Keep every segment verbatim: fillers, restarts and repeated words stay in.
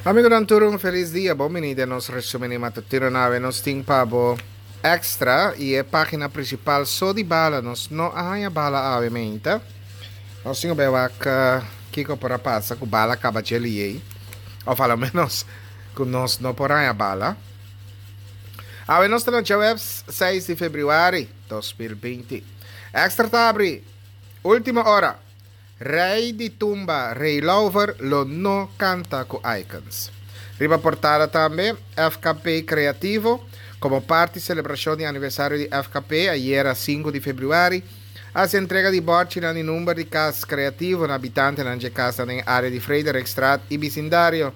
Amigo Danturo, um feliz dia. Bom menino, nos resumini matutino nave, nos ting pabo extra e a página principal só de bala, nos não arranha bala obviamente. Nós temos bewak kiko para passa com bala acaba de ali, ou fala menos com nós não por arranha bala. A nós estamos no web seis de fevereiro de dois mil e vinte. Extra tabri, última hora. Rei de tumba, Rei Lover, lo no canta com icons. Riba portada também, F K P Creativo, como parte de celebração de aniversário de F K P, ayer cinco de fevereiro, as entrega de borte no número de casas criativo na habitante na casa na área de Frederikstad e vecindário.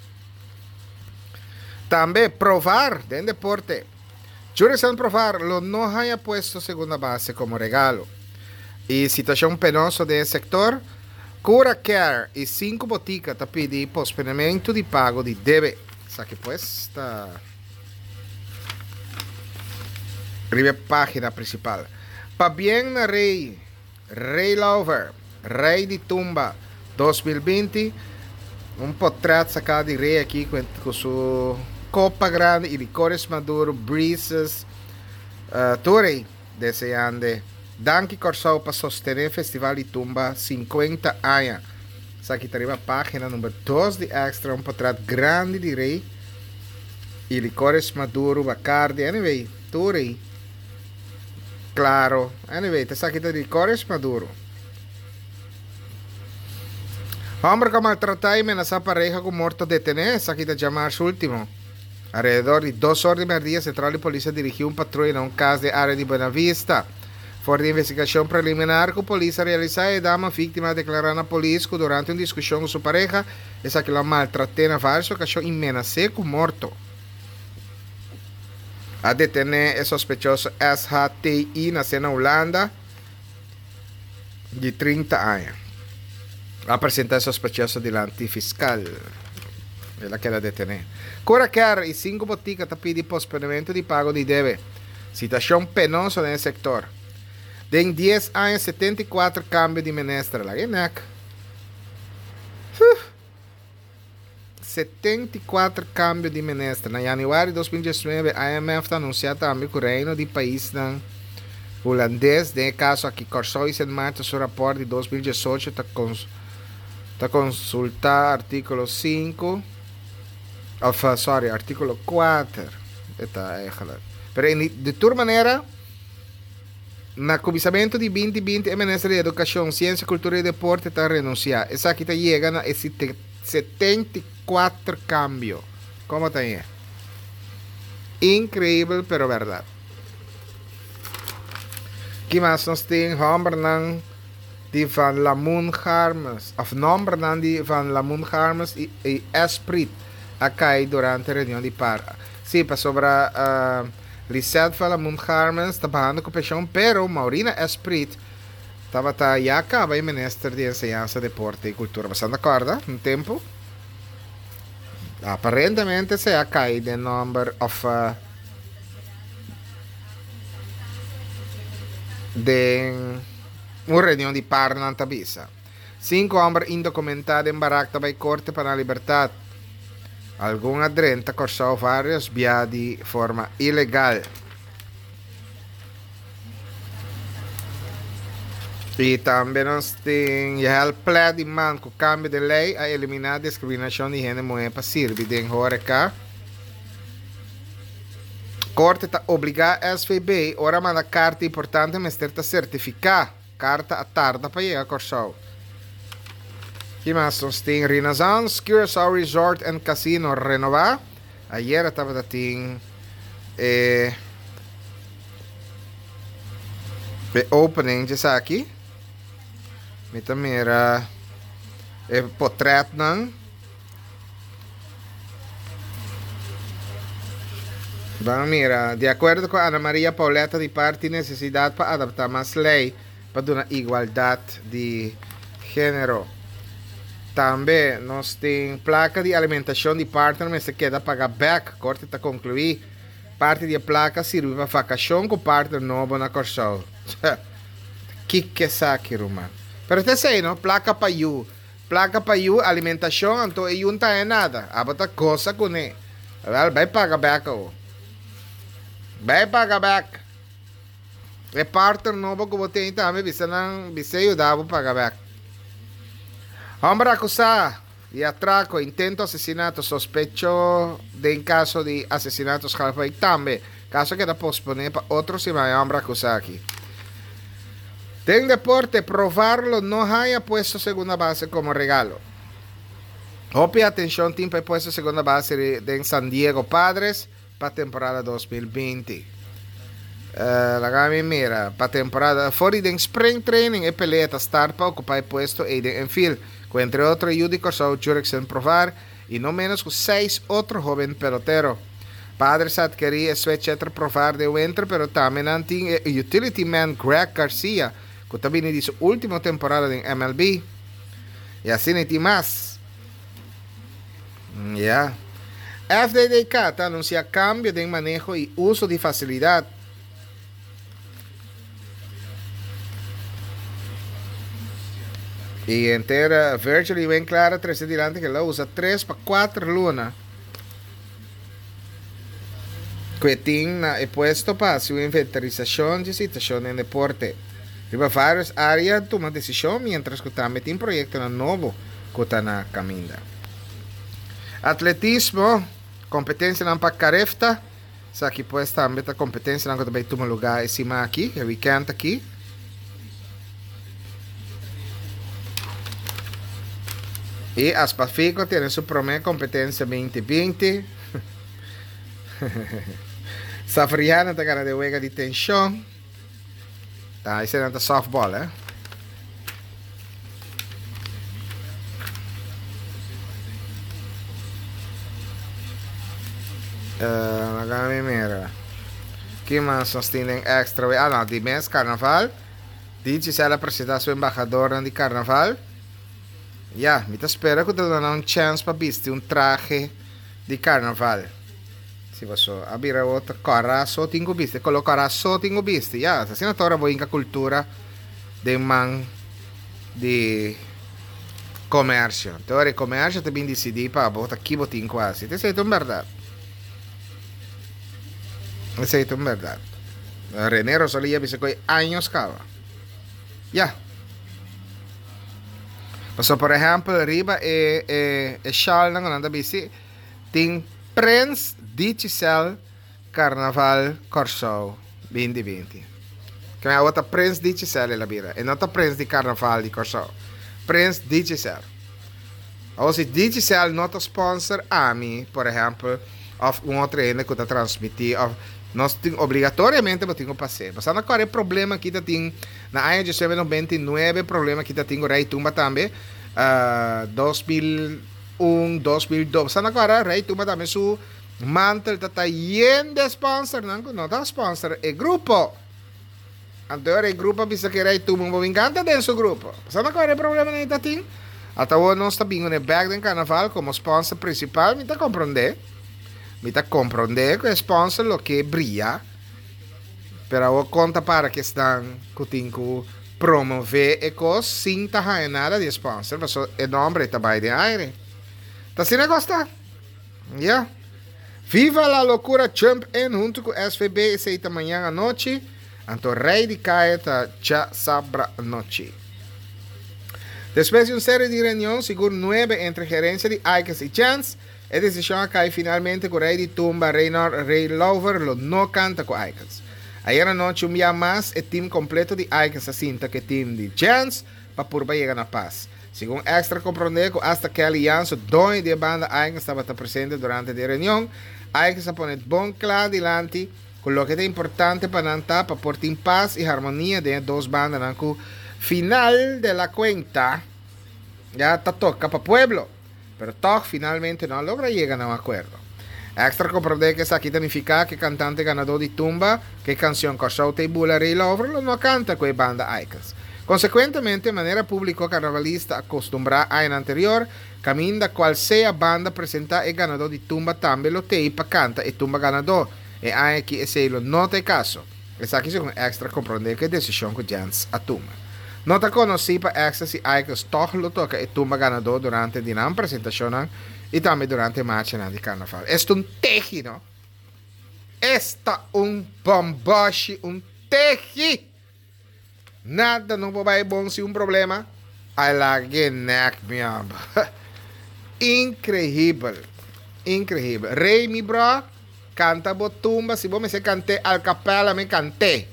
Também provar de deporte. Juração provar, lo no haya puesto segunda base como regalo. E situação penosa do setor, Cura Care e cinco boticas tá pedindo posponimento de pago de deve. Sabe pues está primeira página principal. Pa bien na Rei, Rei Lover, Rei de Tumba dois mil e vinte, um portrait sacado de rei aqui com, com sua copa grande e licores maduro, breezes, uh, torre desejando. Danke Corsau para sostener Festival de Tumba cinquenta anos. Essa aqui está a página número dois de Extra, um portrait grande de rei. E licores maduro, bacardi, anyway, tudo aí. Claro, anyway, essa aqui está de licores maduro. Homem que maltratar e amenazar pareja com morto detener, essa aqui está chamar su último. Alrededor de duas horas de meia-dia, a Central de Polícia dirigiu um patrulha a um caso de área de Buena Vista. For de investigação preliminar, que a polícia realizou a dama vítima declarou na polícia que durante uma discussão com sua pareja, essa que ela maltratou na várias ocasiões e amenazou com morto. A detener é sospechoso S H T I, nasceu na Holanda, de trinta anos. Apresentar sospechoso diante fiscal. Ela quer detener. Cura Care e cinco boticas tá pedindo posponimento de pago de deve. Situação penosa no setor. Em dez anos, setenta e quatro cambios de ministra. Lá é uh. setenta e quatro cambios de ministra. Em janeiro de dois mil e dezenove, a I M F anunciou também que o reino de país holandês, no caso aqui, Corsou e março, seu rapport de dois mil e dezoito, está cons consultar artículo cinco, of, sorry, artículo quatro. Está errado. Mas, de toda maneira, na comissamento de vinte vinte, a Ministra de Educação, Ciência, Cultura e Deporte está a renunciar. Essa aqui está chegando a setenta e quatro cambios. Como está aí? Incrível, pero verdade. Que mais nós temos? Homem de Van Lamoen Harmes, of nombre de Van Lamoen Harmes e, e Esprit, acá durante a reunião de par. Sim, para sobre a uh, Lisette Van Lamoen Harmes trabalhando com paixão, pero Maurina Esprit estava tá, já acaba em Ministério de Enseñança, Deporte e Cultura. Você não acorda? Um tempo? Aparentemente se ha caído o número of uh, de uma reunião de par na Tabisa. Cinco homens indocumentados embaracados by Corte para a Liberdade. Alguns adrenta cursou várias vias de forma ilegal. E também nós temos o plano de man com cambio de lei a eliminar a discriminação de gênero mulher para servir de cá. Corte está obrigado a S V B ora manda carta importante mas está certificar carta a tarde para chegar a cursou. Que mais nós temos Renaissance Curaçao Resort and Casino renovar. Ayer estava da ting eh, opening de aqui. Me também era eh, portrait não. Vamos mirar, de acordo com Ana Maria Pauleta de parte necessidade para adaptar mais lei para dar igualdade de gênero. Também nós temos placa de alimentação de partner, mas se queda pagar back, corte está concluir. Parte de placa serve para vacação com partner novo na Corsau. Que que saque, Romano. Pero te sei, não? Placa para you. placa para you, alimentação, então e não tá nada. Abata coisa com ele. Vai pagar back o. Vai pagar back. É parte novo que você tem também, bisa nang bisa ayudar a pagar back. Hombre acusado de atraco, intento asesinato, sospecho de en caso de asesinatos y también caso que da posponer para otro si me hombre acusado aquí. En deporte, probarlo no haya puesto segunda base como regalo. Opia atención, team para puesto segunda base de, de San Diego Padres para temporada dos mil veinte. Uh, la gama mira, para temporada fuori de spring training e pelea start para ocupar el puesto Aiden Enfield, que entre otros Judico Sau Jurickson provar y no menos que seis otros joven pelotero. Padres adquirí Swetchetter provar de winter, pero también anting utility man Greg Garcia, que también en su última temporada en M L B. Y así ni más. Ya. Yeah. F D D Cat anuncia cambio de manejo y uso de facilidad. Y entera virtually bien clara tres adelante que la usa tres para cuatro lunas. Que tiene puesto para su inventarización de situación en deporte. Riba varias áreas toma decisión mientras que también tiene proyecto nuevo que está na caminda. Atletismo, competencia en Pacarefta. So aquí pues también esta competencia en que también toma lugar encima aquí, el weekend aquí. Y Aspafico tiene su primera competencia veinte veinte. Safriana está ganando de juega de tensión. Está ahí se softball, eh. Uh, Magami mira. ¿Qué más sostienen extra? Ah, no, de mes carnaval. Dice se la presentación embajadora de carnaval. Ya, me espero que te dan un chance para viste un traje de carnaval. Si vas a abrir otro corazón, tengo viste, con lo corazón tengo viste. Ya, así no ahora voy en la cultura de man de comercio. Ahora el comercio te bien decidí para botar aquí botín quasi. Te sei en verdad. Te sei en verdad. René Rosalía dice que años cava. Ya. So, por ejemplo, arriba e e e Charles nang nanda bisi ting Prince di Giselle Carnaval Corso vinte vinte. Que é outra Prince di Giselle la bira, e nota Prince di Carnaval di Corso. Prince di Giselle. Ou se di Giselle nota sponsor AMI, por exemplo, of um outro ene que tá transmitir of nós tem obrigatoriamente eu tenho passeio. Mas agora é problema que tá tem na ano de vinte e nove, problema que tá tem rei tumba também. Uh, dois mil e um, dois mil e dois. Mas agora rei tumba também su mantel tá tá yen de sponsor, não, não tá sponsor, é grupo. Então é grupo bisa que rei tumba um encanta dentro do grupo. Mas agora é problema nem tá tem. Até o nós tá vindo no back do carnaval como sponsor principal, me tá compreender. Mi ta comprender que sponsor lo que brilla, pero conta para que están cutinku promover e cos sin tajar nada de sponsor, pero el nombre está by de aire. ¿Está sin costa? Ya. Viva la locura Trump en junto con S V B esta mañana noche, anto rey de calle ta ya sabra noche. Después de una serie de reuniones, seguro nueve entre gerencia de Icons y Chance, la decisión cae finalmente con Rey de Tumba, Reynard Ray Lover, lo no canta con Icons. Ayer anoche un día más, el team completo de Icons asinta que el team de Chance para purba llegar a paz. Según extra comprender, hasta que la alianza dueño de banda Icons estaba presente durante la reunión, Icons a poner bon claro adelante con lo que es importante para nantar para portar paz y armonía de dos bandas. Nanku final de la cuenta ya está toca para pueblo. Pero Tog finalmente no logra llegar a un acuerdo. Extra comprender que eso aquí significa que el cantante ganador de Tumba, que canción Corso Table Ray Lover, no canta con la banda Icons. Consecuentemente, de manera pública, carnavalista acostumbrada a año anterior, caminda cual sea banda presenta el ganador de Tumba también lo teipa canta el Tumba ganador. Y hay aquí ese lo no te caso. Es aquí según extra comprender que decisión que Jans a Tumba. Nota conosci pa ecstasy ay que toch luto ka itumba ganador durante dinam presentación y también durante marcha na di carnaval. Esto un teji, no? Esta un bomboshi, un teji. Nada não vai bom se um problema. I like neck me up. Incrível. Incrível. Rei mi bro. Canta botumba. Se você cante al capela, me cante.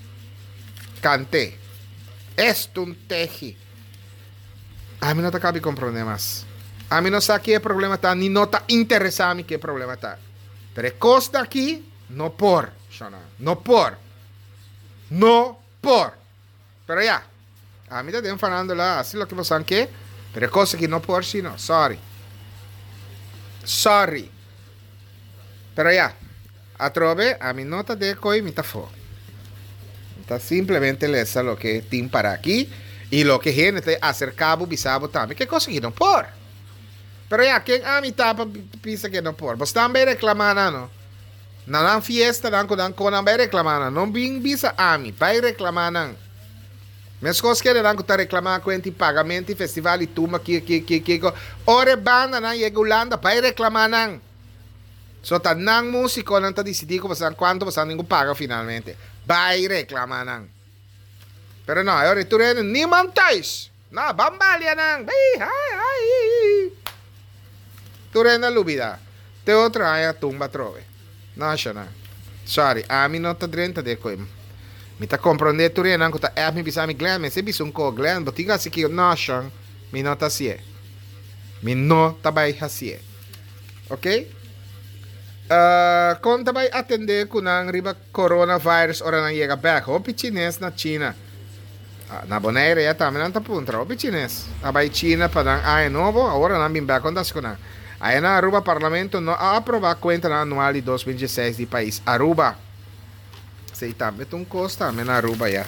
Cante. Esto un teji. A mim não tá cabe com problemas. A mim não sabe que problema tá. Ni não tá interessado que problema tá. Pero costa aqui, não por. Não por. Não por. Pero ya, a mí te están falando la, así lo que pasan que, pero cosas que no por si no, sorry. Sorry. Pero ya, a trove, a mi nota de coi mi tafo. Está simplemente lesa lo que tim para aquí y lo que gente acercabo, bisabo también, que cosa que no por. Pero ya, quien a mi tapa pisa que no por. Vos también reclamando, no. Na fiesta, dan con dan con dan reclamando, no bin bisa a mi, vai reclamando. Mas coisas que eram que reclamar com esse pagamento e festival e turma que que que que ore banda na Holanda para reclamar não. Só tá não músico não tá decidido você quanto você não paga finalmente. Vai reclamar não. Pero não, eu retorno nem mantais. Não, bambalha não. Ai ai ai. Tu renda lubida. Te outra aí a tumba trove. Não acha não. Sorry, a mim não tá dentro de coisa. Mi ta comprende tu rien anche ta app mi bisa mi glen me se bisun ko glen botiga si ki no shan mi nota sie mi no tabay hasie ok uh, kon tabay atende kunang riba coronavirus ora nang yega back o pichines na China uh, na bonere ya tamen anta puntra o pichines abay China padang ay novo ora nang bin back on das kunang ay na Aruba parlamento no aprova cuenta na anuali twenty twenty-six di país Aruba sei também um costa me na Aruba ya.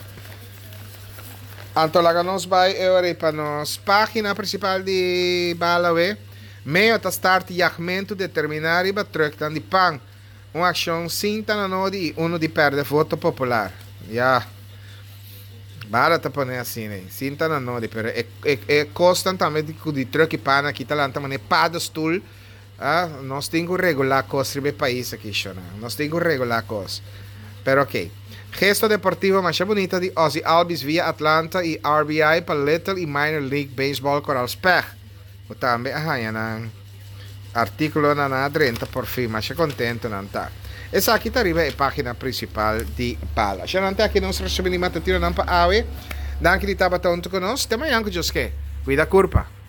Anto laga nos vai eure para nos página principal de Balawe. Meio ta start jagmento determinar iba truck dan di pan. Uma ação cinta na nodi e uno di perde voto popular. Ya. Bala ta pone assim, né? Cinta na nodi, pero é é é costan também di di truck e pan aqui talanta mane padostul. Ah, nós temos regular cos ribe país aqui, chona. Nós temos regular cos. Pero ok. Gesto deportivo mais bonita de Ozzy Albies via Atlanta e R B I para Little e Minor League Baseball Coral Spech. O também ah, yan ang artículo na na trenta por fim, mas contento não tá. Essa aqui tá arriba é a página principal de Pala. Já não tá aqui nos resumimos matutino não pa awe. Danke di tabatonto conosco. Tema yang ko Diyos ke. Cuida curpa.